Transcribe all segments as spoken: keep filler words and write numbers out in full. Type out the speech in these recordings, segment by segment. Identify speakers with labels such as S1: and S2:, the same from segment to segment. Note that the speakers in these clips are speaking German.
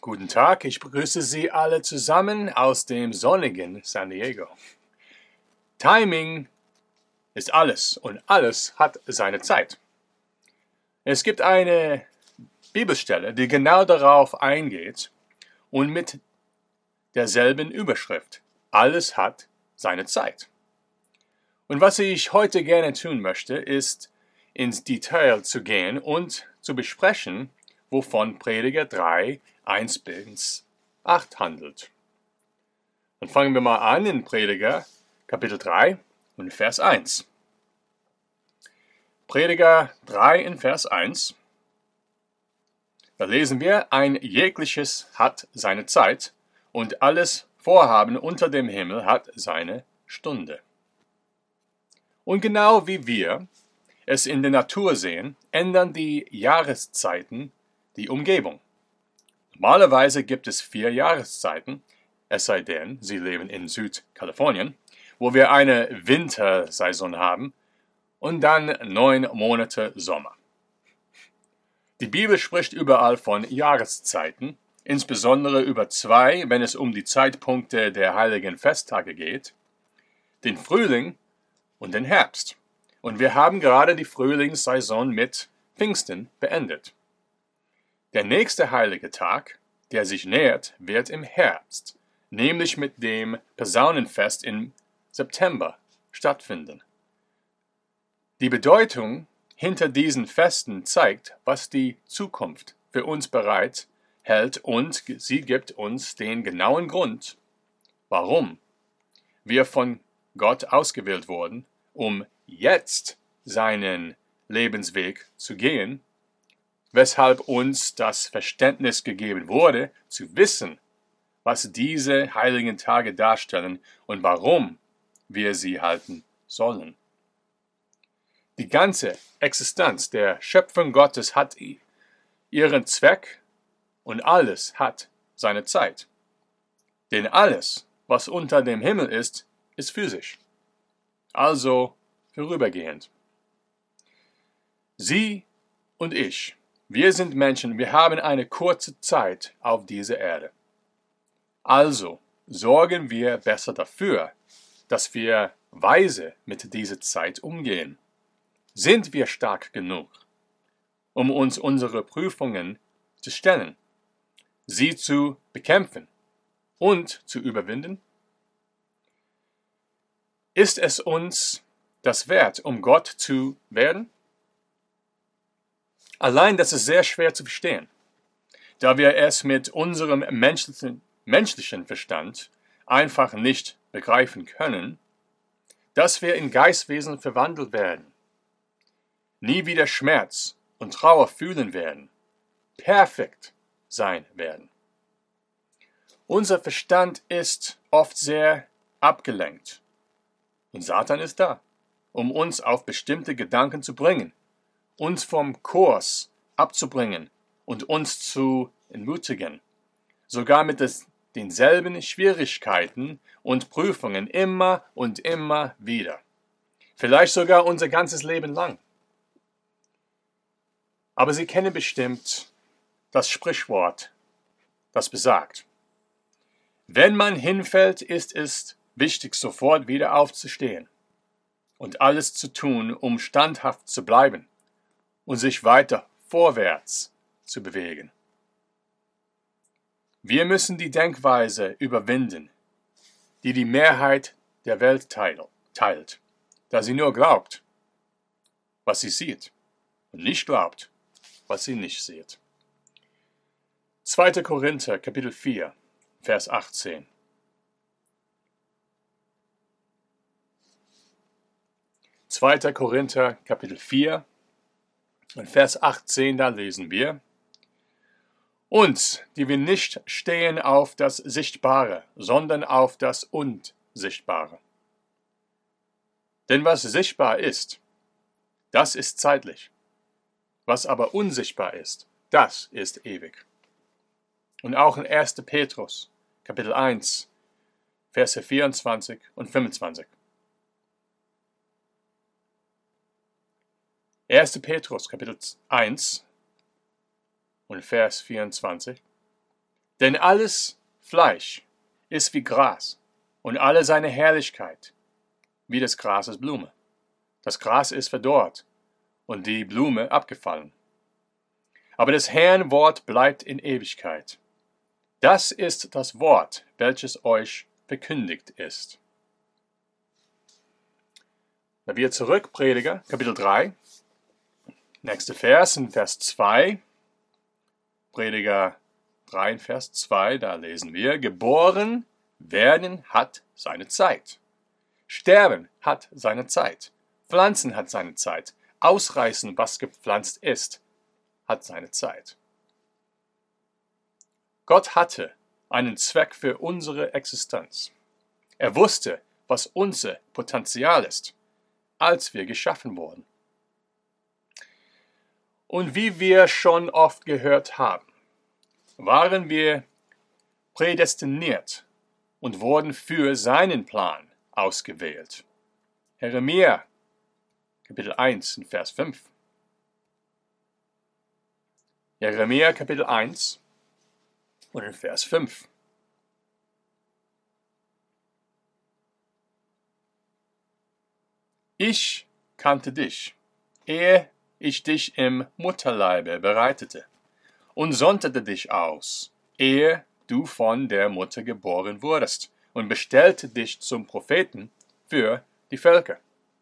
S1: Guten Tag, ich begrüße Sie alle zusammen aus dem sonnigen San Diego. Timing ist alles und alles hat seine Zeit. Es gibt eine Bibelstelle, die genau darauf eingeht und mit derselben Überschrift. Alles hat seine Zeit. Und was ich heute gerne tun möchte, ist ins Detail zu gehen und zu besprechen, wovon Prediger drei, eins bis acht handelt. Dann fangen wir mal an in Prediger Kapitel drei und Vers eins. Prediger drei in Vers eins. Da lesen wir, ein jegliches hat seine Zeit und alles Vorhaben unter dem Himmel hat seine Stunde. Und genau wie wir es in der Natur sehen, ändern die Jahreszeiten die Umgebung. Normalerweise gibt es vier Jahreszeiten, es sei denn, Sie leben in Südkalifornien, wo wir eine Wintersaison haben und dann neun Monate Sommer. Die Bibel spricht überall von Jahreszeiten, insbesondere über zwei, wenn es um die Zeitpunkte der heiligen Festtage geht, den Frühling und den Herbst. Und wir haben gerade die Frühlingssaison mit Pfingsten beendet. Der nächste heilige Tag, der sich nähert, wird im Herbst, nämlich mit dem Posaunenfest im September, stattfinden. Die Bedeutung hinter diesen Festen zeigt, was die Zukunft für uns bereit hält, und sie gibt uns den genauen Grund, warum wir von Gott ausgewählt wurden, um jetzt seinen Lebensweg zu gehen, weshalb uns das Verständnis gegeben wurde, zu wissen, was diese heiligen Tage darstellen und warum wir sie halten sollen. Die ganze Existenz der Schöpfung Gottes hat ihren Zweck und alles hat seine Zeit. Denn alles, was unter dem Himmel ist, ist physisch, also vorübergehend. Sie und ich, wir sind Menschen, wir haben eine kurze Zeit auf dieser Erde. Also sorgen wir besser dafür, dass wir weise mit dieser Zeit umgehen. Sind wir stark genug, um uns unsere Prüfungen zu stellen, sie zu bekämpfen und zu überwinden? Ist es uns das wert, um Gott zu werden? Allein das ist sehr schwer zu verstehen, da wir es mit unserem menschlichen, menschlichen Verstand einfach nicht begreifen können, dass wir in Geistwesen verwandelt werden, nie wieder Schmerz und Trauer fühlen werden, perfekt sein werden. Unser Verstand ist oft sehr abgelenkt und Satan ist da, um uns auf bestimmte Gedanken zu bringen, uns vom Kurs abzubringen und uns zu entmutigen, sogar mit des, denselben Schwierigkeiten und Prüfungen immer und immer wieder, vielleicht sogar unser ganzes Leben lang. Aber Sie kennen bestimmt das Sprichwort, das besagt, wenn man hinfällt, ist es wichtig, sofort wieder aufzustehen und alles zu tun, um standhaft zu bleiben und sich weiter vorwärts zu bewegen. Wir müssen die Denkweise überwinden, die die Mehrheit der Welt teilt, da sie nur glaubt, was sie sieht, und nicht glaubt, was sie nicht sieht. zweiter Korinther, Kapitel vier, Vers achtzehn. zweiter Korinther, Kapitel vier, und Vers achtzehn, da lesen wir: Uns, die wir nicht stehen auf das Sichtbare, sondern auf das Unsichtbare. Denn was sichtbar ist, das ist zeitlich. Was aber unsichtbar ist, das ist ewig. Und auch in erster Petrus, Kapitel eins, Verse vierundzwanzig und fünfundzwanzig. erster Petrus, Kapitel eins und Vers vierundzwanzig. Denn alles Fleisch ist wie Gras, und alle seine Herrlichkeit wie des Grases Blume. Das Gras ist verdorrt und die Blume abgefallen. Aber des Herrn Wort bleibt in Ewigkeit. Das ist das Wort, welches euch verkündigt ist. Da wir zurück, Prediger, Kapitel drei. Nächster Vers in Vers zwei. Prediger drei, Vers zwei, da lesen wir: Geboren werden hat seine Zeit. Sterben hat seine Zeit. Pflanzen hat seine Zeit. Ausreißen, was gepflanzt ist, hat seine Zeit. Gott hatte einen Zweck für unsere Existenz. Er wusste, was unser Potenzial ist, als wir geschaffen wurden. Und wie wir schon oft gehört haben, waren wir prädestiniert und wurden für seinen Plan ausgewählt. Jeremia, Kapitel eins, Vers fünf. Jeremia, Kapitel eins und in Vers fünf. Ich kannte dich, ehe ich dich im Mutterleibe bereitete, und sonderte dich aus, ehe du von der Mutter geboren wurdest, und bestellte dich zum Propheten für die Völker.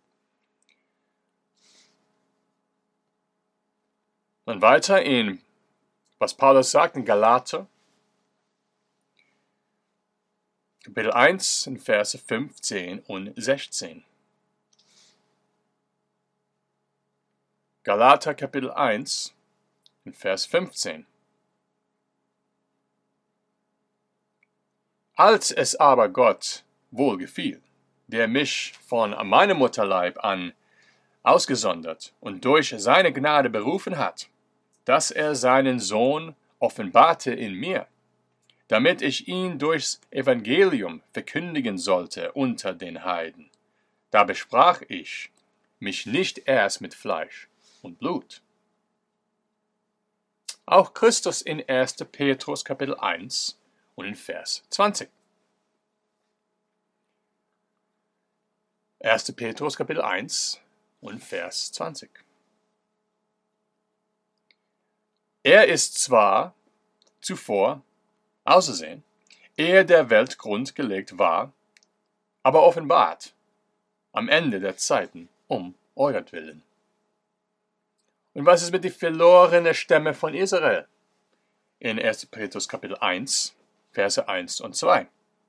S1: Und weiter in, was Paulus sagt in Galater, Kapitel eins, in Verse fünfzehn und sechzehn. Galater, Kapitel eins, in Vers fünfzehn. Als es aber Gott wohlgefiel, der mich von meinem Mutterleib an ausgesondert und durch seine Gnade berufen hat, dass er seinen Sohn offenbarte in mir, damit ich ihn durchs Evangelium verkündigen sollte unter den Heiden. Da besprach ich mich nicht erst mit Fleisch und Blut. Auch Christus in erster Petrus Kapitel eins und in Vers zwanzig. erster Petrus Kapitel eins und Vers zwanzig. Er ist zwar zuvor ausersehen, ehe der Welt Grund gelegt war, aber offenbart am Ende der Zeiten um euretwillen. Und was ist mit den verlorenen Stämmen von Israel? In erster Petrus Kapitel eins, Verse eins und zwei.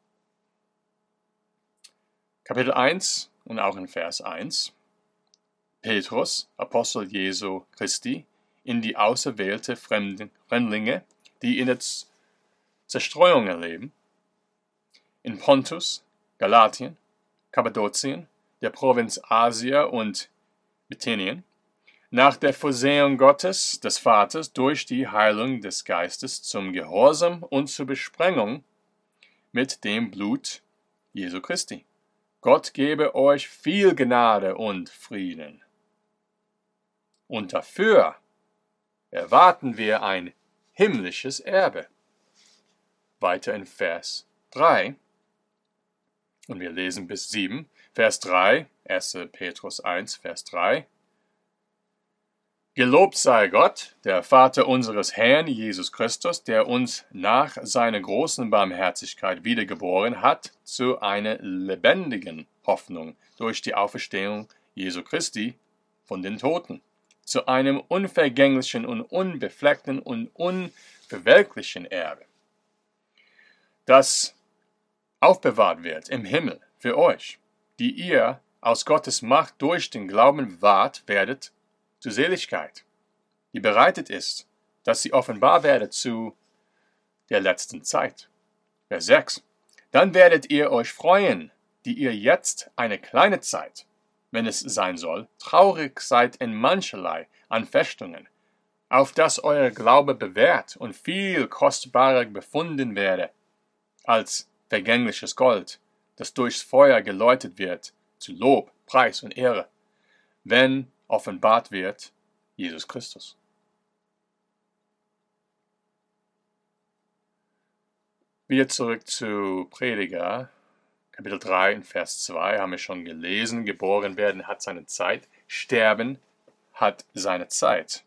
S1: Kapitel eins und auch in Vers eins. Petrus, Apostel Jesu Christi, in die auserwählte Fremdlinge, die in der Zerstreuung leben, in Pontus, Galatien, Kappadokien, der Provinz Asia und Bithynien, nach der Vorsehung Gottes, des Vaters, durch die Heilung des Geistes zum Gehorsam und zur Besprengung mit dem Blut Jesu Christi. Gott gebe euch viel Gnade und Frieden. Und dafür erwarten wir ein himmlisches Erbe. Weiter in Vers drei, und wir lesen bis sieben, Vers drei, erster Petrus eins, Vers drei. Gelobt sei Gott, der Vater unseres Herrn Jesus Christus, der uns nach seiner großen Barmherzigkeit wiedergeboren hat zu einer lebendigen Hoffnung durch die Auferstehung Jesu Christi von den Toten, zu einem unvergänglichen und unbefleckten und unverwelklichen Erbe, das aufbewahrt wird im Himmel für euch, die ihr aus Gottes Macht durch den Glauben wahrt werdet zur Seligkeit, die bereitet ist, dass sie offenbar werde zu der letzten Zeit. Vers sechs. Dann werdet ihr euch freuen, die ihr jetzt eine kleine Zeit, wenn es sein soll, traurig seid in mancherlei Anfechtungen, auf dass euer Glaube bewährt und viel kostbarer befunden werde als vergängliches Gold, das durchs Feuer geläutet wird, zu Lob, Preis und Ehre, wenn offenbart wird Jesus Christus. Wieder zurück zu Prediger, Kapitel drei, in Vers zwei, haben wir schon gelesen. Geboren werden hat seine Zeit, sterben hat seine Zeit.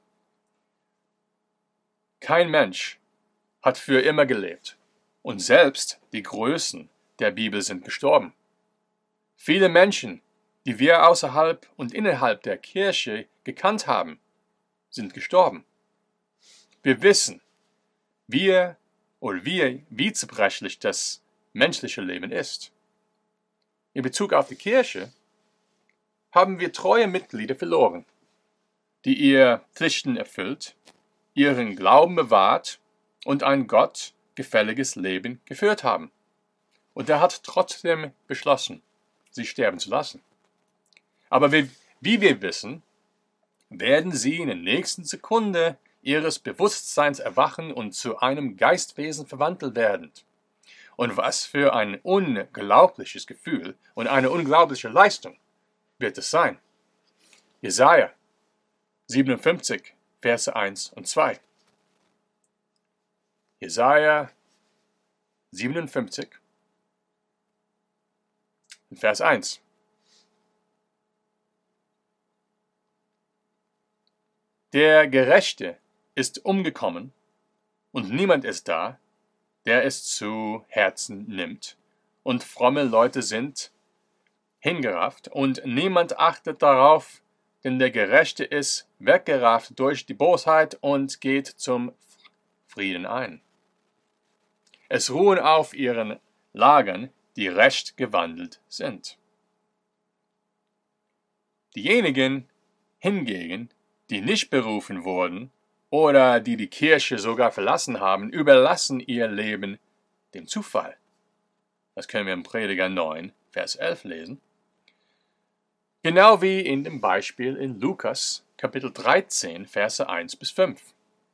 S1: Kein Mensch hat für immer gelebt. Und selbst die Größen der Bibel sind gestorben. Viele Menschen, die wir außerhalb und innerhalb der Kirche gekannt haben, sind gestorben. Wir wissen, wir oder wie, wie zerbrechlich das menschliche Leben ist. In Bezug auf die Kirche haben wir treue Mitglieder verloren, die ihre Pflichten erfüllt, ihren Glauben bewahrt und ein Gott gefälliges Leben geführt haben. Und er hat trotzdem beschlossen, sie sterben zu lassen. Aber wie, wie wir wissen, werden sie in der nächsten Sekunde ihres Bewusstseins erwachen und zu einem Geistwesen verwandelt werden. Und was für ein unglaubliches Gefühl und eine unglaubliche Leistung wird es sein. Jesaja siebenundfünfzig, Verse eins und zwei. Jesaja siebenundfünfzig, Vers eins. Der Gerechte ist umgekommen, und niemand ist da, der es zu Herzen nimmt, und fromme Leute sind hingerafft, und niemand achtet darauf, denn der Gerechte ist weggerafft durch die Bosheit und geht zum Frieden ein. Es ruhen auf ihren Lagern, die recht gewandelt sind. Diejenigen hingegen, die nicht berufen wurden oder die die Kirche sogar verlassen haben, überlassen ihr Leben dem Zufall. Das können wir im Prediger neun, Vers elf lesen. Genau wie in dem Beispiel in Lukas, Kapitel dreizehn, Verse eins bis fünf.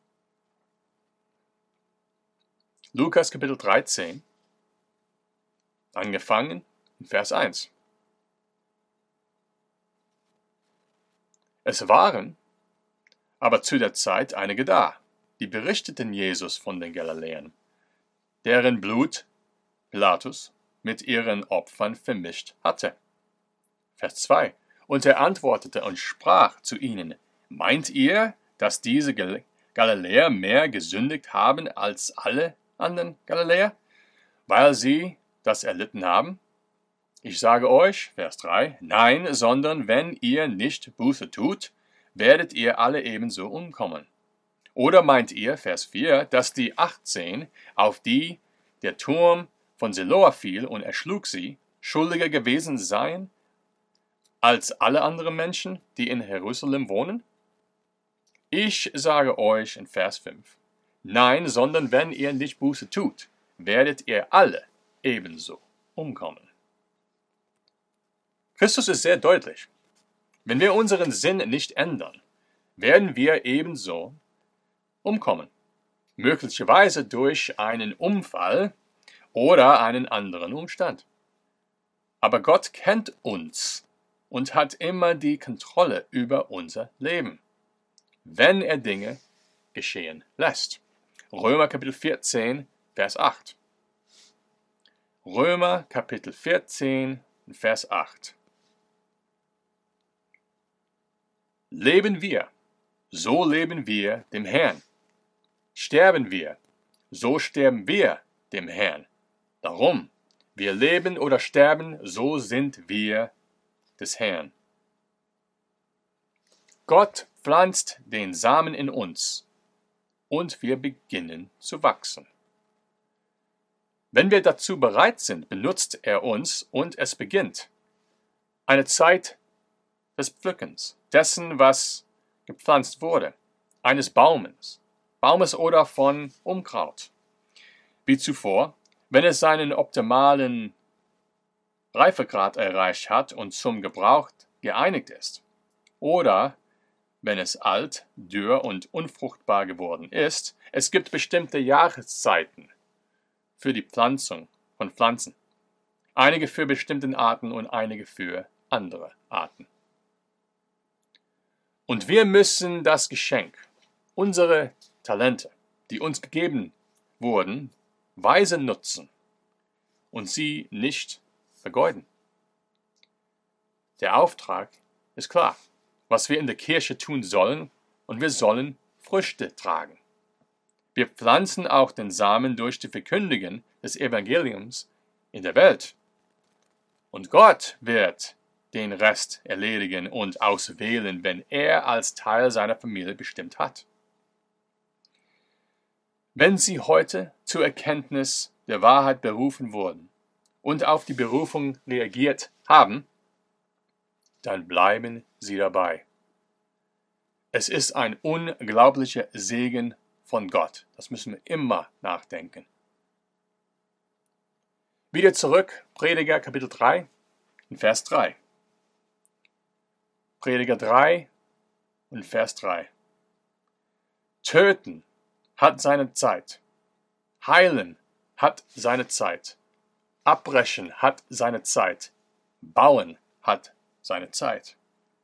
S1: Lukas, Kapitel dreizehn, angefangen in Vers eins. Es waren aber zu der Zeit einige da, die berichteten Jesus von den Galiläern, deren Blut Pilatus mit ihren Opfern vermischt hatte. Vers zwei. Und er antwortete und sprach zu ihnen: Meint ihr, dass diese Gal- Galiläer mehr gesündigt haben als alle anderen Galiläer, weil sie das erlitten haben? Ich sage euch, Vers drei, nein, sondern wenn ihr nicht Buße tut, werdet ihr alle ebenso umkommen. Oder meint ihr, Vers vier, dass die achtzehn, auf die der Turm von Siloa fiel und erschlug sie, schuldiger gewesen seien als alle anderen Menschen, die in Jerusalem wohnen? Ich sage euch in Vers fünf, nein, sondern wenn ihr nicht Buße tut, werdet ihr alle ebenso umkommen. Christus ist sehr deutlich. Wenn wir unseren Sinn nicht ändern, werden wir ebenso umkommen. Möglicherweise durch einen Unfall oder einen anderen Umstand. Aber Gott kennt uns und hat immer die Kontrolle über unser Leben, wenn er Dinge geschehen lässt. Römer Kapitel vierzehn, Vers acht. Römer Kapitel vierzehn, Vers acht. Leben wir, so leben wir dem Herrn. Sterben wir, so sterben wir dem Herrn. Darum, wir leben oder sterben, so sind wir des Herrn. Gott pflanzt den Samen in uns und wir beginnen zu wachsen. Wenn wir dazu bereit sind, benutzt er uns und es beginnt eine Zeit des Pflückens, dessen, was gepflanzt wurde, eines Baumes, Baumes oder von Unkraut. Wie zuvor, wenn es seinen optimalen Reifegrad erreicht hat und zum Gebrauch geeinigt ist. Oder wenn es alt, dürr und unfruchtbar geworden ist. Es gibt bestimmte Jahreszeiten für die Pflanzung von Pflanzen. Einige für bestimmte Arten und einige für andere Arten. Und wir müssen das Geschenk, unsere Talente, die uns gegeben wurden, weise nutzen und sie nicht vergeuden. Der Auftrag ist klar, was wir in der Kirche tun sollen, und wir sollen Früchte tragen. Wir pflanzen auch den Samen durch die Verkündigung des Evangeliums in der Welt. Und Gott wird den Rest erledigen und auswählen, wenn er als Teil seiner Familie bestimmt hat. Wenn Sie heute zur Erkenntnis der Wahrheit berufen wurden und auf die Berufung reagiert haben, dann bleiben Sie dabei. Es ist ein unglaublicher Segen von Gott. Das müssen wir immer nachdenken. Wieder zurück, Prediger Kapitel drei, in Vers drei. Prediger drei und Vers drei. Töten hat seine Zeit. Heilen hat seine Zeit. Abbrechen hat seine Zeit. Bauen hat seine Zeit.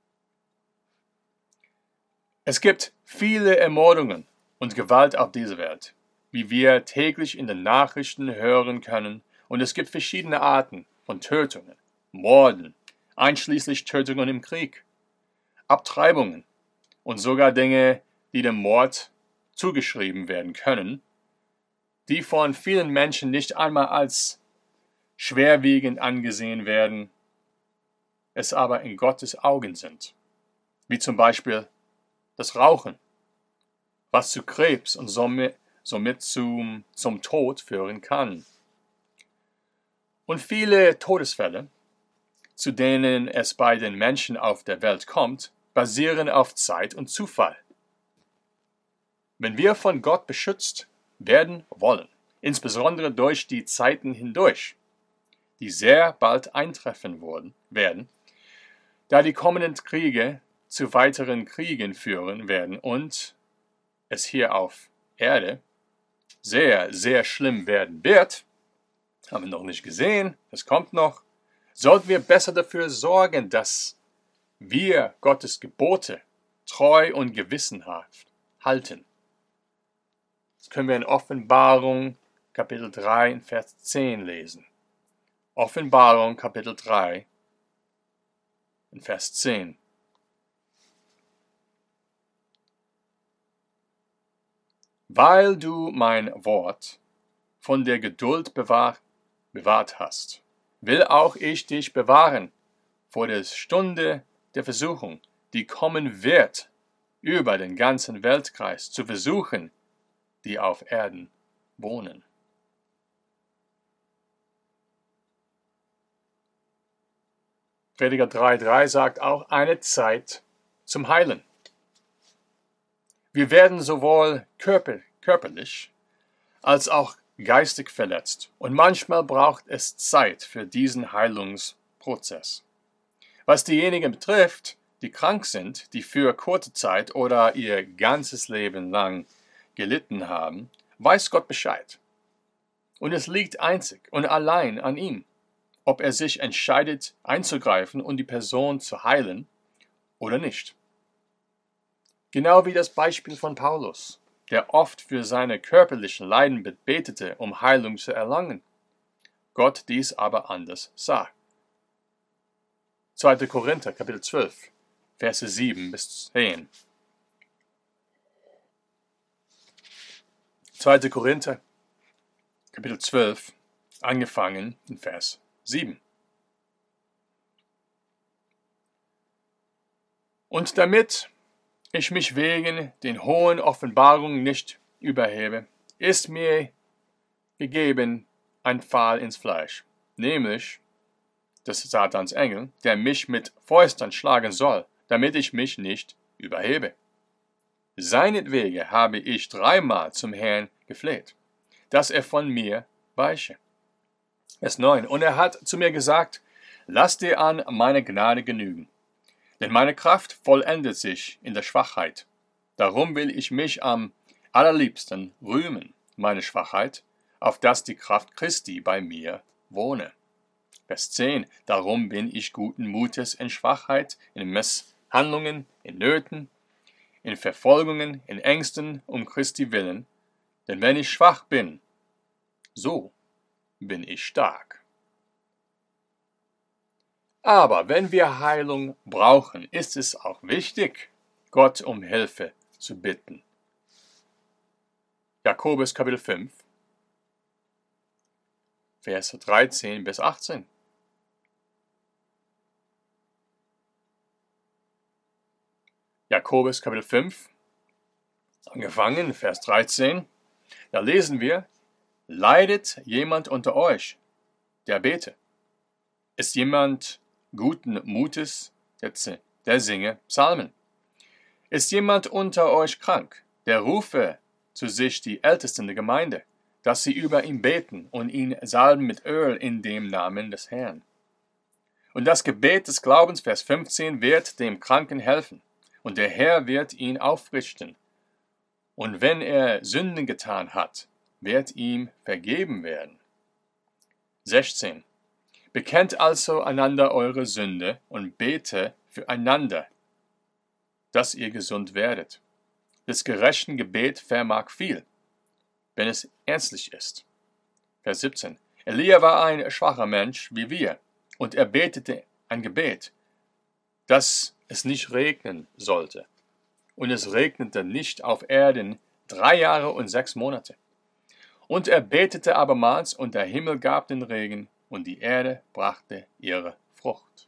S1: Es gibt viele Ermordungen und Gewalt auf dieser Welt, wie wir täglich in den Nachrichten hören können, und es gibt verschiedene Arten von Tötungen, Morden, einschließlich Tötungen im Krieg, Abtreibungen und sogar Dinge, die dem Mord zugeschrieben werden können, die von vielen Menschen nicht einmal als schwerwiegend angesehen werden, es aber in Gottes Augen sind, wie zum Beispiel das Rauchen, was zu Krebs und somit, somit zum, zum Tod führen kann. Und viele Todesfälle, zu denen es bei den Menschen auf der Welt kommt, basieren auf Zeit und Zufall. Wenn wir von Gott beschützt werden wollen, insbesondere durch die Zeiten hindurch, die sehr bald eintreffen werden, da die kommenden Kriege zu weiteren Kriegen führen werden und es hier auf Erde sehr, sehr schlimm werden wird, haben wir noch nicht gesehen, es kommt noch, sollten wir besser dafür sorgen, dass wir Gottes Gebote treu und gewissenhaft halten. Das können wir in Offenbarung Kapitel drei, Vers zehn lesen. Offenbarung Kapitel drei, Vers zehn. Weil du mein Wort von der Geduld bewahr, bewahrt hast, will auch ich dich bewahren vor der Stunde der Versuchung, die kommen wird, über den ganzen Weltkreis zu versuchen, die auf Erden wohnen. Prediger drei drei sagt auch eine Zeit zum Heilen. Wir werden sowohl körper, körperlich als auch geistig verletzt und manchmal braucht es Zeit für diesen Heilungsprozess. Was diejenigen betrifft, die krank sind, die für kurze Zeit oder ihr ganzes Leben lang gelitten haben, weiß Gott Bescheid. Und es liegt einzig und allein an ihm, ob er sich entscheidet einzugreifen und die Person zu heilen oder nicht. Genau wie das Beispiel von Paulus, der oft für seine körperlichen Leiden betete, um Heilung zu erlangen. Gott dies aber anders sah. zweiter Korinther, Kapitel zwölf, Verse sieben bis zehn. zweiter Korinther, Kapitel zwölf, angefangen in Vers sieben. Und damit ich mich wegen den hohen Offenbarungen nicht überhebe, ist mir gegeben ein Pfahl ins Fleisch, nämlich des Satans Engel, der mich mit Fäustern schlagen soll, damit ich mich nicht überhebe. Seinetwegen habe ich dreimal zum Herrn gefleht, dass er von mir weiche. Vers neun. Und er hat zu mir gesagt, lass dir an meine Gnade genügen, denn meine Kraft vollendet sich in der Schwachheit. Darum will ich mich am allerliebsten rühmen, meine Schwachheit, auf dass die Kraft Christi bei mir wohne. Vers zehn. Darum bin ich guten Mutes in Schwachheit, in Misshandlungen, in Nöten, in Verfolgungen, in Ängsten um Christi willen. Denn wenn ich schwach bin, so bin ich stark. Aber wenn wir Heilung brauchen, ist es auch wichtig, Gott um Hilfe zu bitten. Jakobus Kapitel fünf, Verse dreizehn bis achtzehn. Jakobus Kapitel fünf, angefangen, Vers dreizehn, da lesen wir: Leidet jemand unter euch, der bete? Ist jemand guten Mutes, der, der singe Psalmen? Ist jemand unter euch krank, der rufe zu sich die Ältesten der Gemeinde, dass sie über ihn beten und ihn salben mit Öl in dem Namen des Herrn? Und das Gebet des Glaubens, Vers fünfzehn, wird dem Kranken helfen, und der Herr wird ihn aufrichten. Und wenn er Sünden getan hat, wird ihm vergeben werden. sechzehn. Bekennt also einander eure Sünde und bete füreinander, dass ihr gesund werdet. Des gerechten Gebet vermag viel, wenn es ernstlich ist. Vers siebzehn. Elia war ein schwacher Mensch wie wir, und er betete ein Gebet, dass es nicht regnen sollte. Und es regnete nicht auf Erden drei Jahre und sechs Monate. Und er betete abermals, und der Himmel gab den Regen, und die Erde brachte ihre Frucht.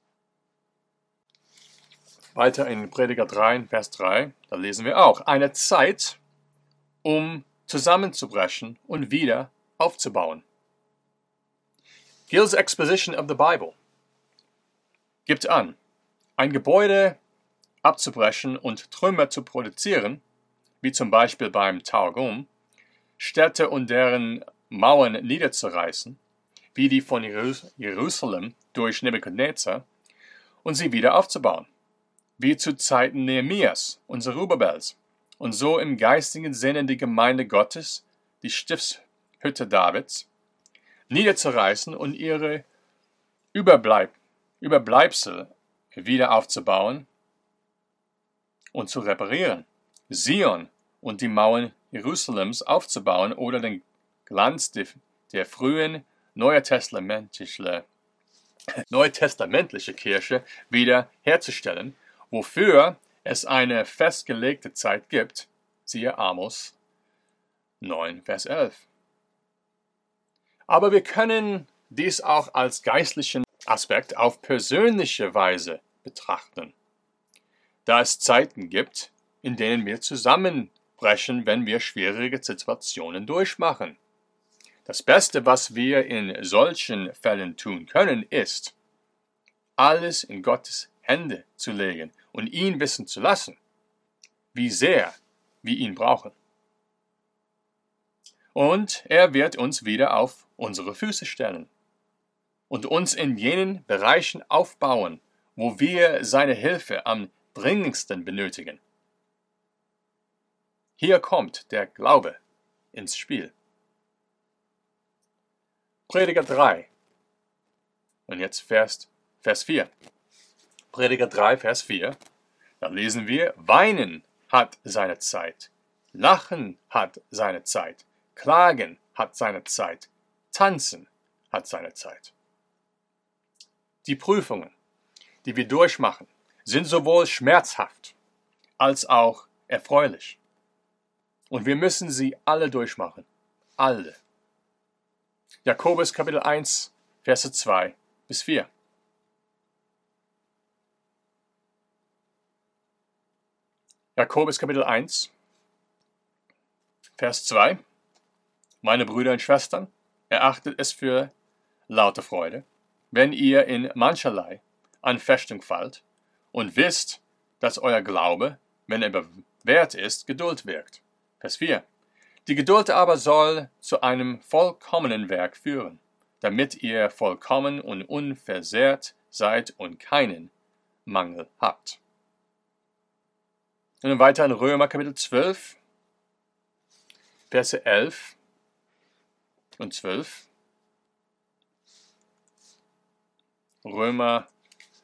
S1: Weiter in Prediger drei, Vers drei, da lesen wir auch: Eine Zeit, um zusammenzubrechen und wieder aufzubauen. Gill's Exposition of the Bible gibt an, ein Gebäude abzubrechen und Trümmer zu produzieren, wie zum Beispiel beim Targum, Städte und deren Mauern niederzureißen, wie die von Jerusalem durch Nebukadnezar, und sie wieder aufzubauen, wie zu Zeiten Nehemias und Zerubbabels, und so im geistigen Sinne die Gemeinde Gottes, die Stiftshütte Davids, niederzureißen und ihre Überbleib Überbleibsel wieder aufzubauen und zu reparieren, Zion und die Mauern Jerusalems aufzubauen oder den Glanz der, der frühen neutestamentliche, neutestamentliche Kirche wieder herzustellen, wofür es eine festgelegte Zeit gibt, siehe Amos neun, Vers elf. Aber wir können dies auch als geistlichen Aspekt auf persönliche Weise betrachten, da es Zeiten gibt, in denen wir zusammenbrechen, wenn wir schwierige Situationen durchmachen. Das Beste, was wir in solchen Fällen tun können, ist, alles in Gottes Hände zu legen und ihn wissen zu lassen, wie sehr wir ihn brauchen. Und er wird uns wieder auf unsere Füße stellen und uns in jenen Bereichen aufbauen, wo wir seine Hilfe am dringendsten benötigen. Hier kommt der Glaube ins Spiel. Prediger drei. Und jetzt Vers, Vers vier. Prediger drei, Vers vier. Da lesen wir: Weinen hat seine Zeit, Lachen hat seine Zeit, Klagen hat seine Zeit, Tanzen hat seine Zeit. Die Prüfungen, die wir durchmachen, sind sowohl schmerzhaft als auch erfreulich. Und wir müssen sie alle durchmachen. Alle. Jakobus Kapitel eins, Verse zwei bis vier. Jakobus Kapitel eins, Vers zwei. Meine Brüder und Schwestern, erachtet es für laute Freude, wenn ihr in mancherlei Anfechtung fallt und wisst, dass euer Glaube, wenn er bewährt ist, Geduld wirkt. Vers vier. Die Geduld aber soll zu einem vollkommenen Werk führen, damit ihr vollkommen und unversehrt seid und keinen Mangel habt. Und dann weiter in Römer Kapitel zwölf, Verse elf und zwölf. Römer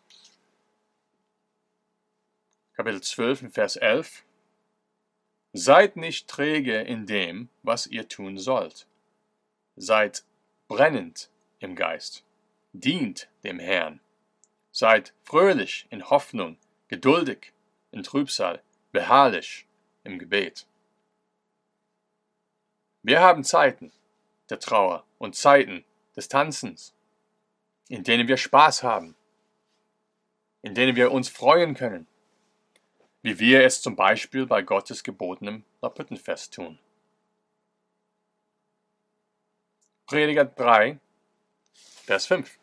S1: Kapitel zwölf, Vers elf. Seid nicht träge in dem, was ihr tun sollt. Seid brennend im Geist, dient dem Herrn, seid fröhlich in Hoffnung, geduldig in Trübsal, beharrlich im Gebet. Wir haben Zeiten der Trauer und Zeiten des Tanzens, in denen wir Spaß haben, in denen wir uns freuen können, wie wir es zum Beispiel bei Gottes gebotenem Laubhüttenfest tun. Prediger drei, Vers fünf.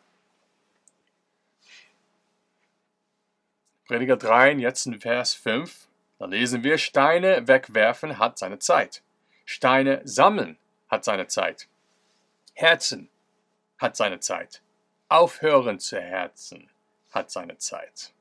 S1: Prediger drei, jetzt in Vers fünf, da lesen wir, Steine wegwerfen hat seine Zeit. Steine sammeln hat seine Zeit. Herzen hat seine Zeit. Aufhören zu herzen hat seine Zeit.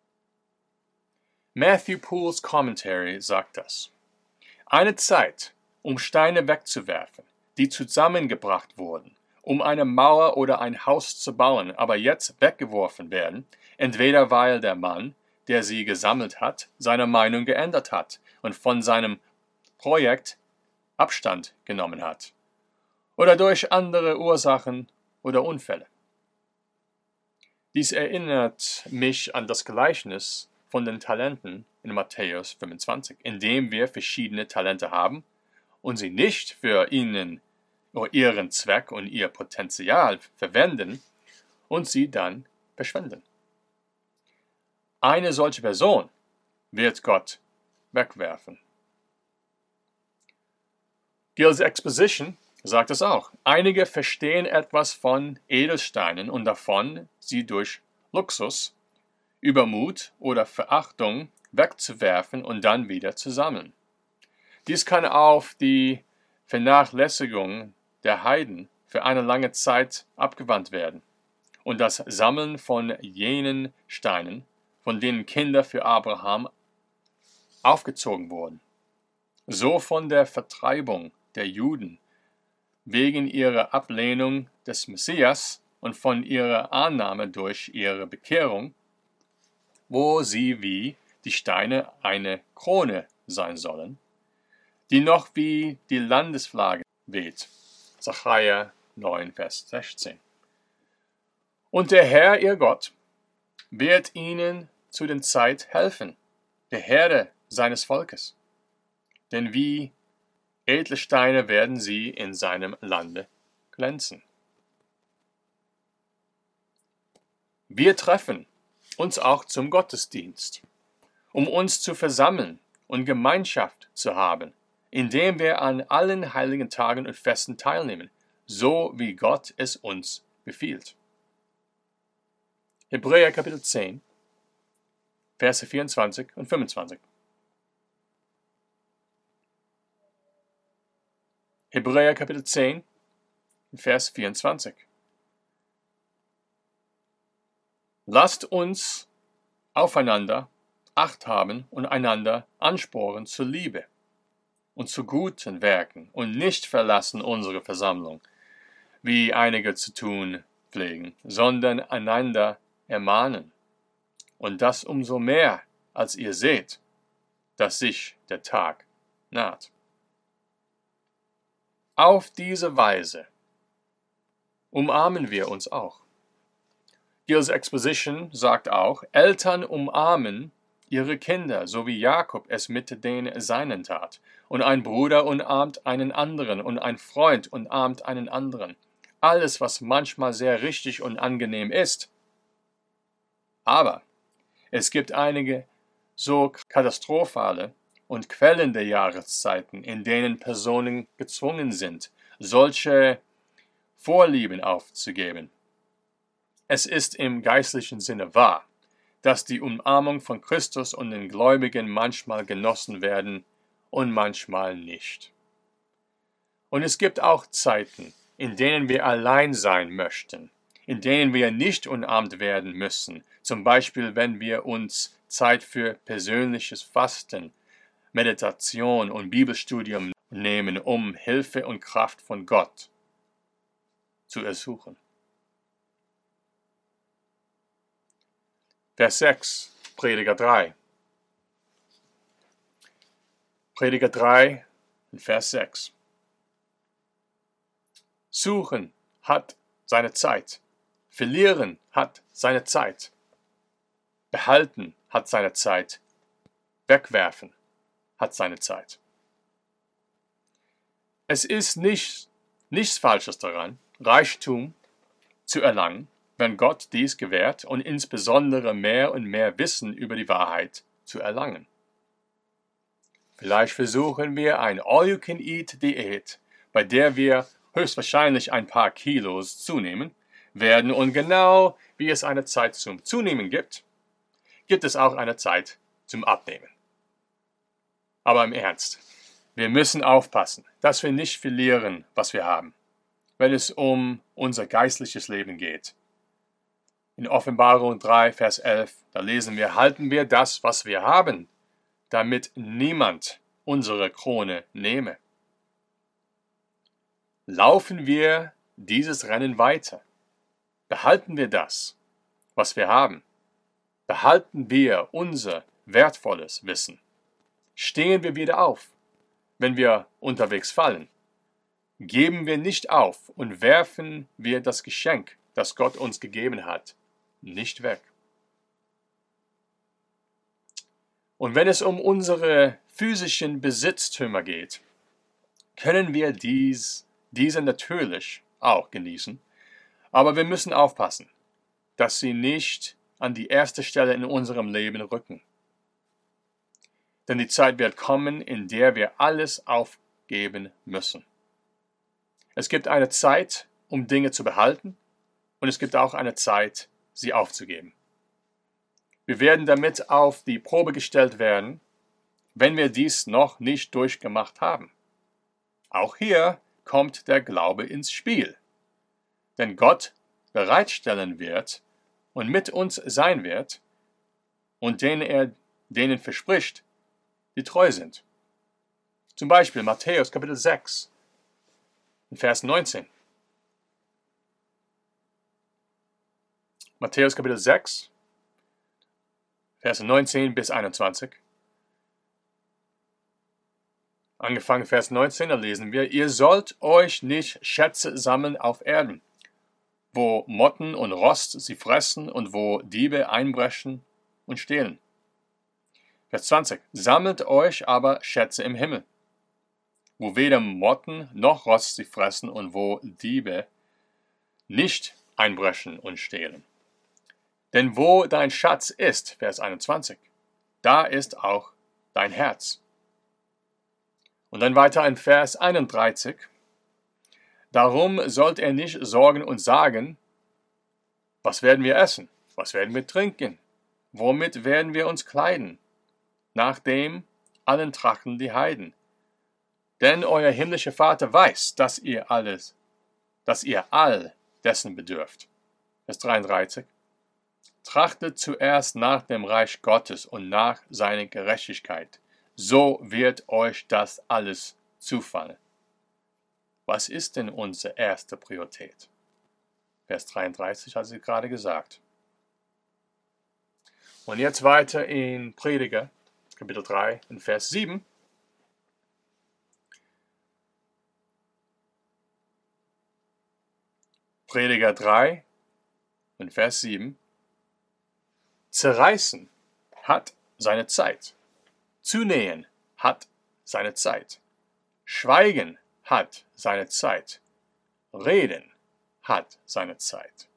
S1: Matthew Poole's Commentary sagt das. Eine Zeit, um Steine wegzuwerfen, die zusammengebracht wurden, um eine Mauer oder ein Haus zu bauen, aber jetzt weggeworfen werden, entweder weil der Mann, der sie gesammelt hat, seine Meinung geändert hat und von seinem Projekt Abstand genommen hat, oder durch andere Ursachen oder Unfälle. Dies erinnert mich an das Gleichnis von den Talenten in Matthäus fünfundzwanzig, in dem wir verschiedene Talente haben und sie nicht für ihnen oder ihren Zweck und ihr Potenzial verwenden und sie dann verschwenden. Eine solche Person wird Gott wegwerfen. Gill's Exposition sagt es auch. Einige verstehen etwas von Edelsteinen und davon, sie durch Luxus, Übermut oder Verachtung wegzuwerfen und dann wieder zu sammeln. Dies kann auf die Vernachlässigung der Heiden für eine lange Zeit abgewandt werden und das Sammeln von jenen Steinen, von denen Kinder für Abraham aufgezogen wurden, so von der Vertreibung der Juden wegen ihrer Ablehnung des Messias und von ihrer Annahme durch ihre Bekehrung, wo sie wie die Steine eine Krone sein sollen, die noch wie die Landesflagge weht. Sacharja neun, Vers sechzehn. Und der Herr, ihr Gott, wird ihnen zu der Zeit helfen, der Herr seines Volkes. Denn wie edle Steine werden sie in seinem Lande glänzen. Wir treffen uns auch zum Gottesdienst, um uns zu versammeln und Gemeinschaft zu haben, indem wir an allen heiligen Tagen und Festen teilnehmen, so wie Gott es uns befiehlt. Hebräer Kapitel zehn, Verse vierundzwanzig und fünfundzwanzig. Hebräer Kapitel zehn, Vers vierundzwanzig. Lasst uns aufeinander Acht haben und einander ansporen zur Liebe und zu guten Werken und nicht verlassen unsere Versammlung, wie einige zu tun pflegen, sondern einander ermahnen. Und das umso mehr, als ihr seht, dass sich der Tag naht. Auf diese Weise umarmen wir uns auch. Gill's Exposition sagt auch, Eltern umarmen ihre Kinder, so wie Jakob es mit den Seinen tat. Und ein Bruder umarmt einen anderen und ein Freund umarmt einen anderen. Alles, was manchmal sehr richtig und angenehm ist. Aber es gibt einige so katastrophale und quellende Jahreszeiten, in denen Personen gezwungen sind, solche Vorlieben aufzugeben. Es ist im geistlichen Sinne wahr, dass die Umarmung von Christus und den Gläubigen manchmal genossen werden und manchmal nicht. Und es gibt auch Zeiten, in denen wir allein sein möchten, in denen wir nicht umarmt werden müssen, zum Beispiel wenn wir uns Zeit für persönliches Fasten, Meditation und Bibelstudium nehmen, um Hilfe und Kraft von Gott zu ersuchen. Vers sechs, Prediger drei. Prediger drei, Vers sechs. Suchen hat seine Zeit. Verlieren hat seine Zeit. Behalten hat seine Zeit. Wegwerfen hat seine Zeit. Es ist nicht, nichts Falsches daran, Reichtum zu erlangen, wenn Gott dies gewährt und insbesondere mehr und mehr Wissen über die Wahrheit zu erlangen. Vielleicht versuchen wir eine All-You-Can-Eat-Diät, bei der wir höchstwahrscheinlich ein paar Kilos zunehmen werden und genau wie es eine Zeit zum Zunehmen gibt, gibt es auch eine Zeit zum Abnehmen. Aber im Ernst, wir müssen aufpassen, dass wir nicht verlieren, was wir haben, wenn es um unser geistliches Leben geht. In Offenbarung drei, Vers elf, da lesen wir, halten wir das, was wir haben, damit niemand unsere Krone nehme. Laufen wir dieses Rennen weiter? Behalten wir das, was wir haben? Behalten wir unser wertvolles Wissen? Stehen wir wieder auf, wenn wir unterwegs fallen? Geben wir nicht auf und werfen wir das Geschenk, das Gott uns gegeben hat, nicht weg. Und wenn es um unsere physischen Besitztümer geht, können wir dies, diese natürlich auch genießen, aber wir müssen aufpassen, dass sie nicht an die erste Stelle in unserem Leben rücken. Denn die Zeit wird kommen, in der wir alles aufgeben müssen. Es gibt eine Zeit, um Dinge zu behalten, und es gibt auch eine Zeit, sie aufzugeben. Wir werden damit auf die Probe gestellt werden, wenn wir dies noch nicht durchgemacht haben. Auch hier kommt der Glaube ins Spiel. Denn Gott bereitstellen wird und mit uns sein wird und denen er denen verspricht, die treu sind. Zum Beispiel Matthäus Kapitel sechs, Vers neunzehn. Matthäus Kapitel sechs, Vers neunzehn bis einundzwanzig. Angefangen Vers neunzehn, da lesen wir, ihr sollt euch nicht Schätze sammeln auf Erden, wo Motten und Rost sie fressen und wo Diebe einbrechen und stehlen. Vers zwanzig, sammelt euch aber Schätze im Himmel, wo weder Motten noch Rost sie fressen und wo Diebe nicht einbrechen und stehlen. Denn wo dein Schatz ist, Vers einundzwanzig, da ist auch dein Herz. Und dann weiter in Vers einunddreißig, darum sollt ihr nicht sorgen und sagen, was werden wir essen, was werden wir trinken, womit werden wir uns kleiden, nachdem allen trachten die Heiden. Denn euer himmlischer Vater weiß, dass ihr alles, dass ihr all dessen bedürft. Vers dreiunddreißig. Trachtet zuerst nach dem Reich Gottes und nach seiner Gerechtigkeit. So wird euch das alles zufallen. Was ist denn unsere erste Priorität? Vers dreiunddreißig hat sie gerade gesagt. Und jetzt weiter in Prediger, Kapitel drei, in Vers sieben. Prediger drei, in Vers sieben. Zerreißen hat seine Zeit. Zunähen hat seine Zeit. Schweigen hat seine Zeit. Reden hat seine Zeit.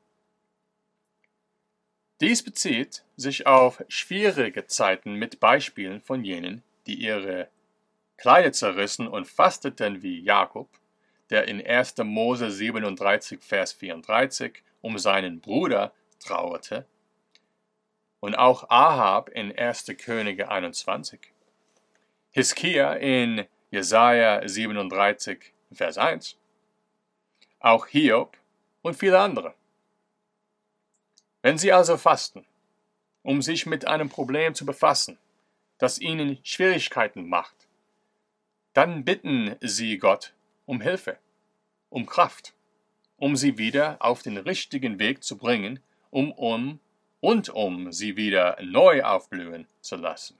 S1: Dies bezieht sich auf schwierige Zeiten mit Beispielen von jenen, die ihre Kleider zerrissen und fasteten wie Jakob, der in erster Mose siebenunddreißig, Vers vierunddreißig um seinen Bruder trauerte, und auch Ahab in erster Könige einundzwanzig. Hiskia in Jesaja siebenunddreißig, Vers eins. Auch Hiob und viele andere. Wenn Sie also fasten, um sich mit einem Problem zu befassen, das Ihnen Schwierigkeiten macht, dann bitten Sie Gott um Hilfe, um Kraft, um Sie wieder auf den richtigen Weg zu bringen, um um und um sie wieder neu aufblühen zu lassen.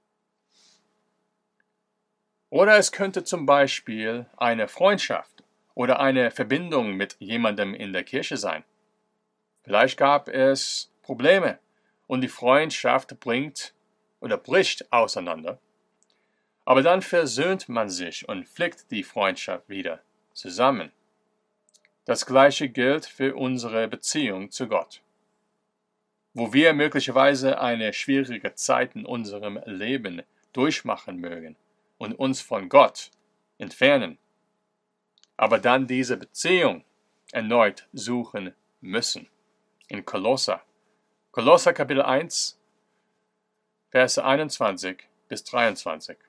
S1: Oder es könnte zum Beispiel eine Freundschaft oder eine Verbindung mit jemandem in der Kirche sein. Vielleicht gab es Probleme und die Freundschaft bringt oder bricht auseinander. Aber dann versöhnt man sich und flickt die Freundschaft wieder zusammen. Das Gleiche gilt für unsere Beziehung zu Gott. Wo wir möglicherweise eine schwierige Zeit in unserem Leben durchmachen mögen und uns von Gott entfernen, aber dann diese Beziehung erneut suchen müssen. In Kolosser, Kolosser Kapitel eins, Verse einundzwanzig bis dreiundzwanzig.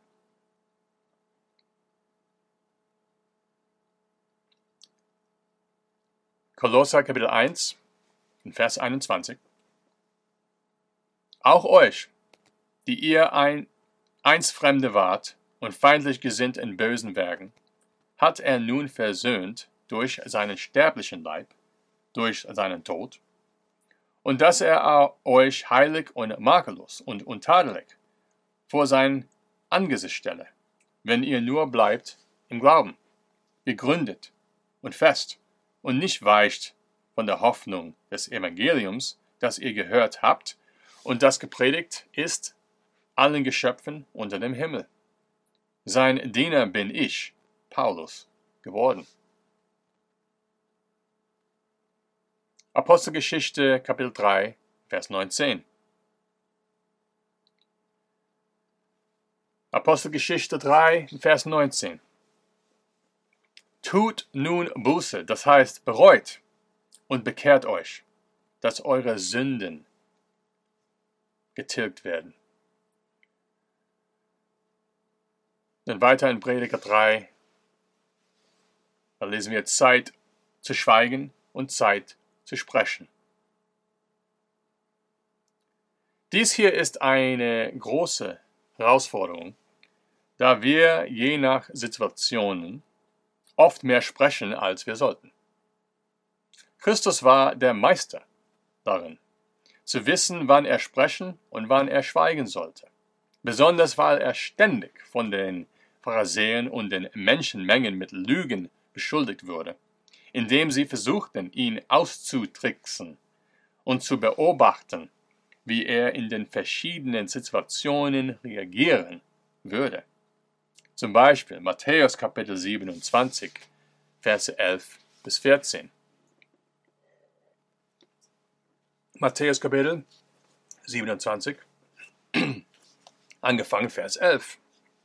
S1: Kolosser Kapitel eins, Vers einundzwanzig. Auch euch, die ihr ein, einst Fremde wart und feindlich gesinnt in bösen Werken, hat er nun versöhnt durch seinen sterblichen Leib, durch seinen Tod, und dass er euch heilig und makellos und untadelig vor sein Angesicht stelle, wenn ihr nur bleibt im Glauben, gegründet und fest, und nicht weicht von der Hoffnung des Evangeliums, das ihr gehört habt und das gepredigt ist allen Geschöpfen unter dem Himmel. Sein Diener bin ich, Paulus, geworden. Apostelgeschichte Kapitel drei, Vers neunzehn. Apostelgeschichte drei, Vers neunzehn. Tut nun Buße, das heißt bereut und bekehrt euch, dass eure Sünden getilgt werden. Dann weiter in Prediger drei, da lesen wir Zeit zu schweigen und Zeit zu sprechen. Dies hier ist eine große Herausforderung, da wir je nach Situationen oft mehr sprechen, als wir sollten. Christus war der Meister darin, zu wissen, wann er sprechen und wann er schweigen sollte. Besonders weil er ständig von den Pharisäern und den Menschenmengen mit Lügen beschuldigt wurde, indem sie versuchten, ihn auszutricksen und zu beobachten, wie er in den verschiedenen Situationen reagieren würde. Zum Beispiel Matthäus Kapitel siebenundzwanzig, Verse elf bis vierzehn. Matthäus Kapitel siebenundzwanzig, angefangen Vers elf.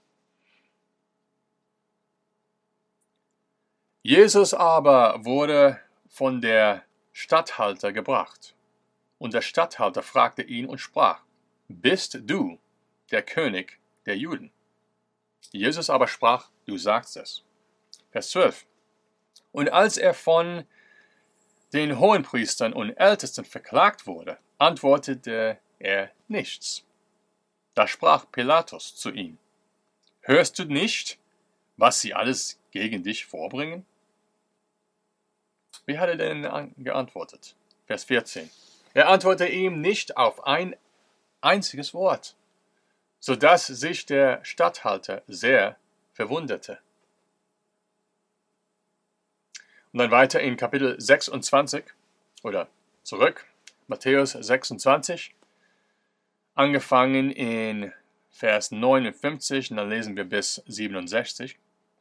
S1: Jesus aber wurde von der Statthalter gebracht, und der Statthalter fragte ihn und sprach: Bist du der König der Juden? Jesus aber sprach: Du sagst es. Vers zwölf. Und als er von den Hohenpriestern und Ältesten verklagt wurde, antwortete er nichts. Da sprach Pilatus zu ihm: Hörst du nicht, was sie alles gegen dich vorbringen? Wie hat er denn geantwortet? Vers vierzehn. Er antwortete ihm nicht auf ein einziges Wort, so dass sich der Statthalter sehr verwunderte. Und dann weiter in Kapitel sechsundzwanzig, oder zurück, Matthäus sechsundzwanzig, angefangen in Vers neunundfünfzig, und dann lesen wir bis siebenundsechzig.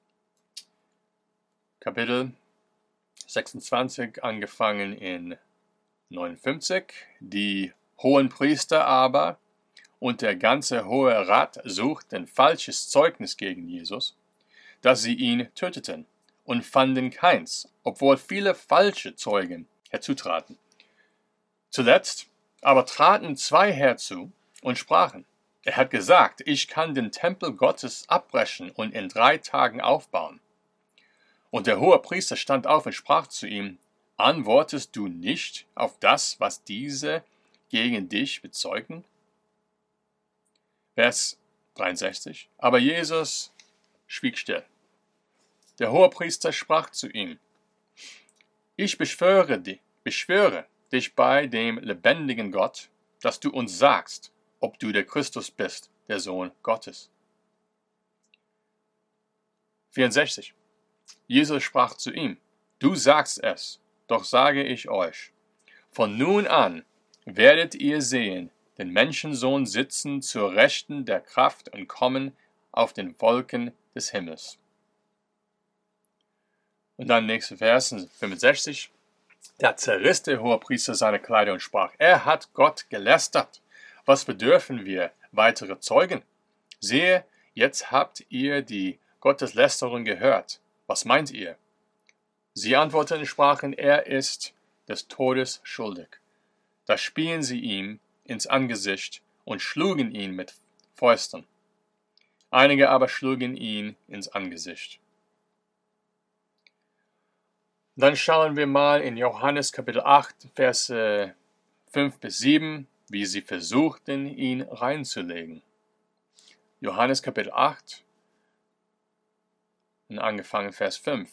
S1: Kapitel sechsundzwanzig, angefangen in neunundfünfzig. Die Hohenpriester aber und der ganze Hohe Rat suchten falsches Zeugnis gegen Jesus, dass sie ihn töteten, und fanden keins, obwohl viele falsche Zeugen herzutraten. Zuletzt aber traten zwei herzu und sprachen: Er hat gesagt, ich kann den Tempel Gottes abbrechen und in drei Tagen aufbauen. Und der Hohepriester stand auf und sprach zu ihm: Antwortest du nicht auf das, was diese gegen dich bezeugen? Vers dreiundsechzig. Aber Jesus schwieg still. Der Hohepriester sprach zu ihm: Ich beschwöre dich, beschwöre dich bei dem lebendigen Gott, dass du uns sagst, ob du der Christus bist, der Sohn Gottes. vierundsechzig. Jesus sprach zu ihm: Du sagst es, doch sage ich euch, von nun an werdet ihr sehen den Menschensohn sitzen zur Rechten der Kraft und kommen auf den Wolken des Himmels. Und dann nächste Vers, fünfundsechzig. Da zerriss der Hohepriester seine Kleider und sprach: Er hat Gott gelästert. Was bedürfen wir weitere Zeugen? Sehe, jetzt habt ihr die Gotteslästerung gehört. Was meint ihr? Sie antworteten und sprachen: Er ist des Todes schuldig. Da spien sie ihm ins Angesicht und schlugen ihn mit Fäusten. Einige aber schlugen ihn ins Angesicht. Dann schauen wir mal in Johannes Kapitel acht, Verse fünf bis sieben, wie sie versuchten, ihn reinzulegen. Johannes Kapitel acht, und angefangen Vers fünf.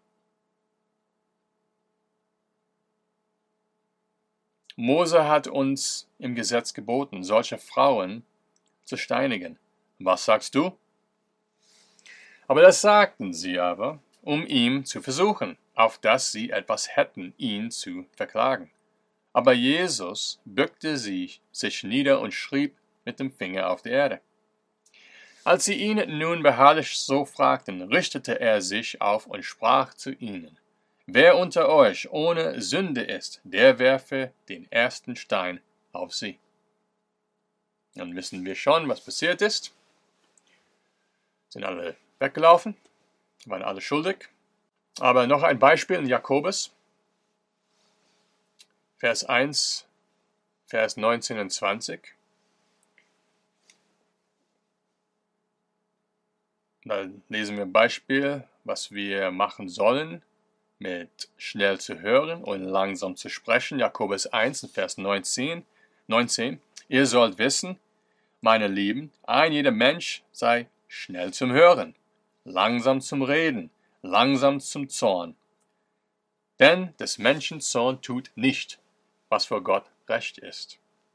S1: Mose hat uns im Gesetz geboten, solche Frauen zu steinigen. Was sagst du? Aber das sagten sie aber, um ihn zu versuchen, auf dass sie etwas hätten, ihn zu verklagen. Aber Jesus bückte sich, sich nieder und schrieb mit dem Finger auf die Erde. Als sie ihn nun beharrlich so fragten, richtete er sich auf und sprach zu ihnen: Wer unter euch ohne Sünde ist, der werfe den ersten Stein auf sie. Dann wissen wir schon, was passiert ist. Sind alle weggelaufen, waren alle schuldig. Aber noch ein Beispiel in Jakobus, Vers eins, Vers neunzehn und zwanzig. Dann lesen wir ein Beispiel, was wir machen sollen, mit schnell zu hören und langsam zu sprechen. Jakobus eins, Vers neunzehn. neunzehn. Ihr sollt wissen, meine Lieben, ein jeder Mensch sei schnell zum Hören, langsam zum Reden, langsam zum Zorn. Denn des Menschen Zorn tut nicht, was vor Gott recht ist.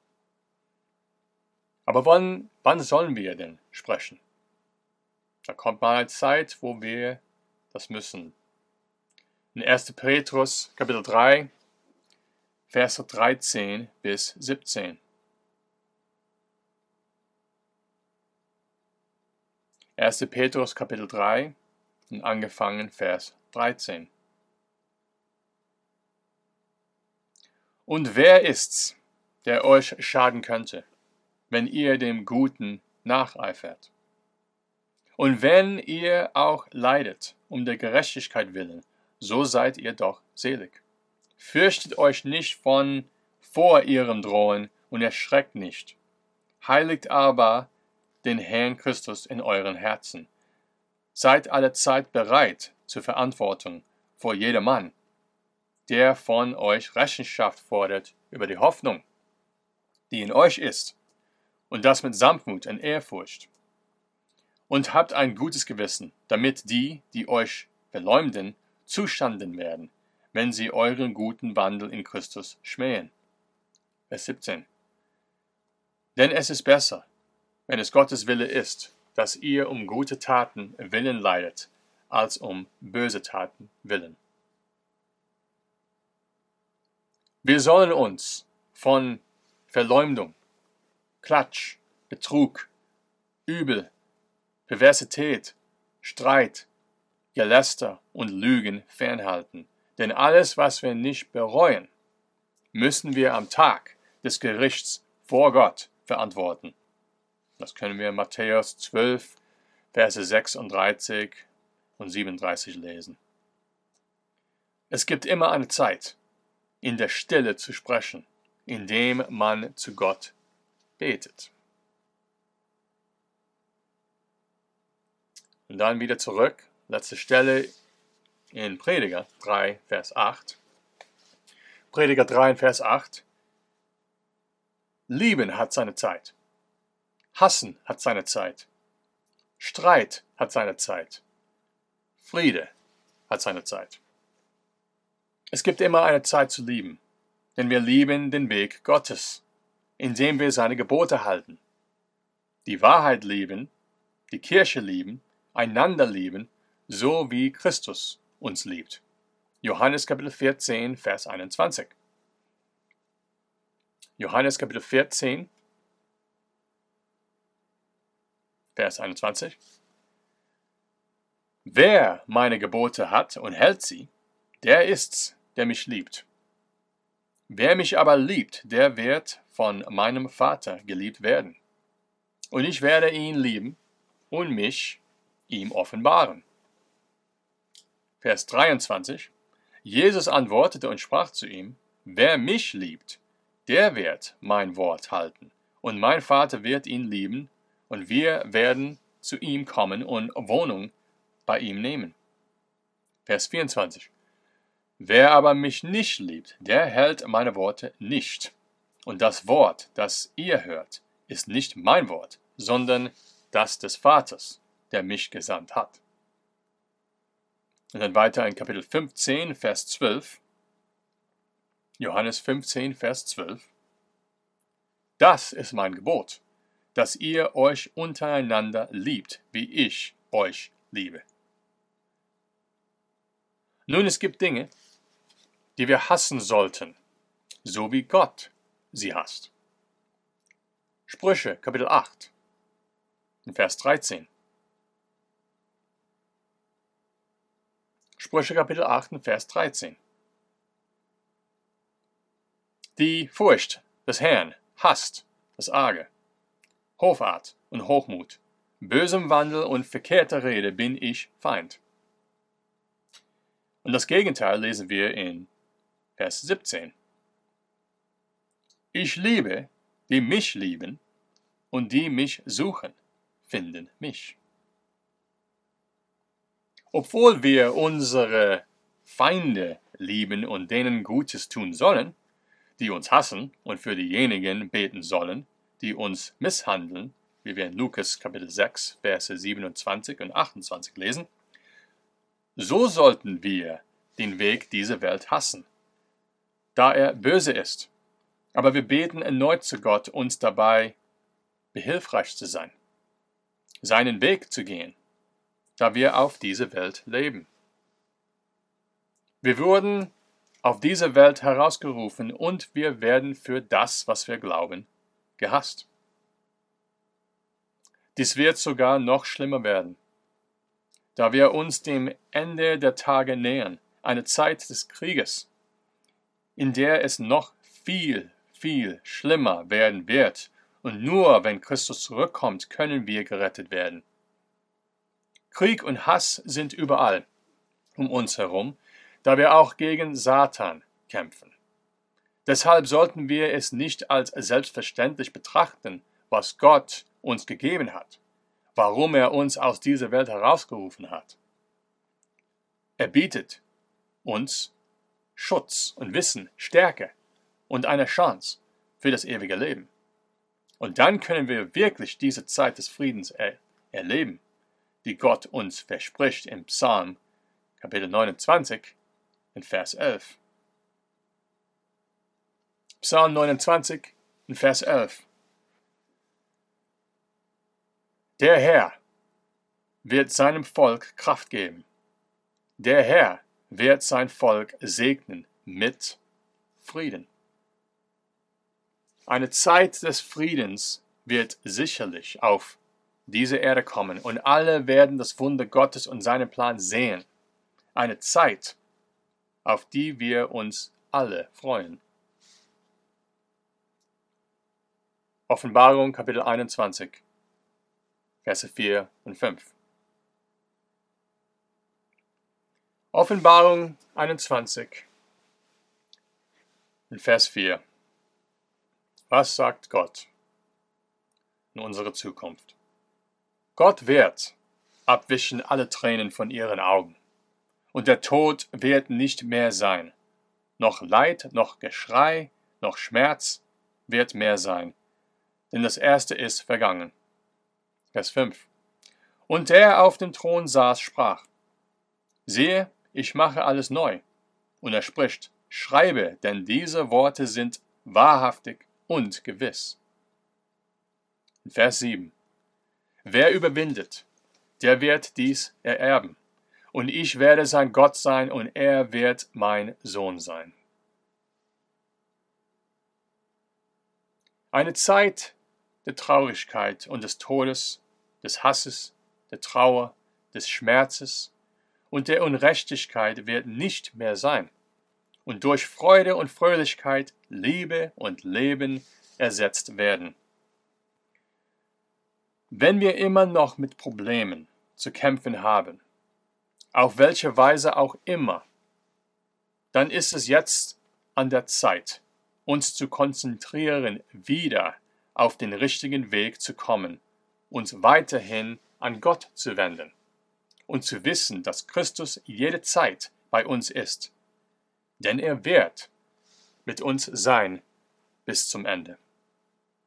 S1: Aber wann, wann sollen wir denn sprechen? Da kommt mal eine Zeit, wo wir das müssen. In erster Petrus, Kapitel drei, Verse dreizehn bis siebzehn. erster Petrus, Kapitel drei, und angefangen Vers dreizehn. Und wer ist's, der euch schaden könnte, wenn ihr dem Guten nacheifert? Und wenn ihr auch leidet, um der Gerechtigkeit willen, so seid ihr doch selig. Fürchtet euch nicht von vor ihrem Drohen und erschreckt nicht. Heiligt aber den Herrn Christus in euren Herzen. Seid alle Zeit bereit zur Verantwortung vor jedermann, der von euch Rechenschaft fordert über die Hoffnung, die in euch ist, und das mit Sanftmut und Ehrfurcht. Und habt ein gutes Gewissen, damit die, die euch verleumden, zustanden werden, wenn sie euren guten Wandel in Christus schmähen. Vers siebzehn. Denn es ist besser, wenn es Gottes Wille ist, dass ihr um gute Taten willen leidet, als um böse Taten willen. Wir sollen uns von Verleumdung, Klatsch, Betrug, Übel, Perversität, Streit, Geläster und Lügen fernhalten. Denn alles, was wir nicht bereuen, müssen wir am Tag des Gerichts vor Gott verantworten. Das können wir in Matthäus zwölf, Verse sechsunddreißig und siebenunddreißig lesen. Es gibt immer eine Zeit, in der Stille zu sprechen, indem man zu Gott betet. Und dann wieder zurück, letzte Stelle in Prediger drei, Vers acht. Prediger drei, Vers acht. Lieben hat seine Zeit. Hassen hat seine Zeit. Streit hat seine Zeit. Friede hat seine Zeit. Es gibt immer eine Zeit zu lieben, denn wir lieben den Weg Gottes, indem wir seine Gebote halten. Die Wahrheit lieben, die Kirche lieben, einander lieben so wie Christus uns liebt. Johannes Kapitel vierzehn, Vers einundzwanzig. Johannes Kapitel vierzehn, Vers einundzwanzig. Wer meine Gebote hat und hält sie, der ist's, der mich liebt. Wer mich aber liebt, der wird von meinem Vater geliebt werden. Und ich werde ihn lieben und mich ihm offenbaren. Vers dreiundzwanzig. Jesus antwortete und sprach zu ihm, wer mich liebt, der wird mein Wort halten, und mein Vater wird ihn lieben, und wir werden zu ihm kommen und Wohnung bei ihm nehmen. Vers vierundzwanzig. Wer aber mich nicht liebt, der hält meine Worte nicht. Und das Wort, das ihr hört, ist nicht mein Wort, sondern das des Vaters, der mich gesandt hat. Und dann weiter in Kapitel fünfzehn, Vers zwölf. Johannes fünfzehn, Vers zwölf. Das ist mein Gebot, dass ihr euch untereinander liebt, wie ich euch liebe. Nun, es gibt Dinge, die wir hassen sollten, so wie Gott sie hasst. Sprüche, Kapitel acht, Vers dreizehn. Sprüche, Kapitel acht, Vers dreizehn. Die Furcht des Herrn hasst das Arge, Hoffart und Hochmut, bösem Wandel und verkehrter Rede bin ich Feind. Und das Gegenteil lesen wir in Vers siebzehn. Ich liebe, die mich lieben, und die mich suchen, finden mich. Obwohl wir unsere Feinde lieben und denen Gutes tun sollen, die uns hassen und für diejenigen beten sollen, die uns misshandeln, wie wir in Lukas Kapitel sechs, Verse siebenundzwanzig und achtundzwanzig lesen, so sollten wir den Weg dieser Welt hassen, da er böse ist. Aber wir beten erneut zu Gott, uns dabei behilfreich zu sein, seinen Weg zu gehen, da wir auf dieser Welt leben. Wir wurden auf diese Welt herausgerufen und wir werden für das, was wir glauben, gehasst. Dies wird sogar noch schlimmer werden, da wir uns dem Ende der Tage nähern, eine Zeit des Krieges, in der es noch viel, viel schlimmer werden wird, und nur wenn Christus zurückkommt, können wir gerettet werden. Krieg und Hass sind überall um uns herum, da wir auch gegen Satan kämpfen. Deshalb sollten wir es nicht als selbstverständlich betrachten, was Gott uns gegeben hat, warum er uns aus dieser Welt herausgerufen hat. Er bietet uns Schutz und Wissen, Stärke und eine Chance für das ewige Leben. Und dann können wir wirklich diese Zeit des Friedens er erleben, die Gott uns verspricht im Psalm Kapitel neunundzwanzig in Vers elf. Psalm neunundzwanzig in Vers elf. Der Herr wird seinem Volk Kraft geben. Der Herr wird sein Volk segnen mit Frieden. Eine Zeit des Friedens wird sicherlich auf diese Erde kommen und alle werden das Wunder Gottes und seinen Plan sehen. Eine Zeit, auf die wir uns alle freuen. Offenbarung Kapitel einundzwanzig, Verse vier und fünf. Offenbarung einundzwanzig, in Vers vier. Was sagt Gott in unserer Zukunft? Gott wird abwischen alle Tränen von ihren Augen, und der Tod wird nicht mehr sein. Noch Leid, noch Geschrei, noch Schmerz wird mehr sein, denn das Erste ist vergangen. Vers fünf. Und der auf dem Thron saß, sprach, siehe, ich mache alles neu. Und er spricht, schreibe, denn diese Worte sind wahrhaftig und gewiss. Vers sieben. Wer überwindet, der wird dies ererben. und ich werde sein Gott sein und er wird mein Sohn sein. Eine Zeit der Traurigkeit und des Todes, des Hasses, der Trauer, des Schmerzes und der Unrechtigkeit wird nicht mehr sein und durch Freude und Fröhlichkeit, Liebe und Leben ersetzt werden. Wenn wir immer noch mit Problemen zu kämpfen haben, auf welche Weise auch immer, dann ist es jetzt an der Zeit, uns zu konzentrieren, wieder auf den richtigen Weg zu kommen, uns weiterhin an Gott zu wenden und zu wissen, dass Christus jede Zeit bei uns ist, denn er wird mit uns sein bis zum Ende.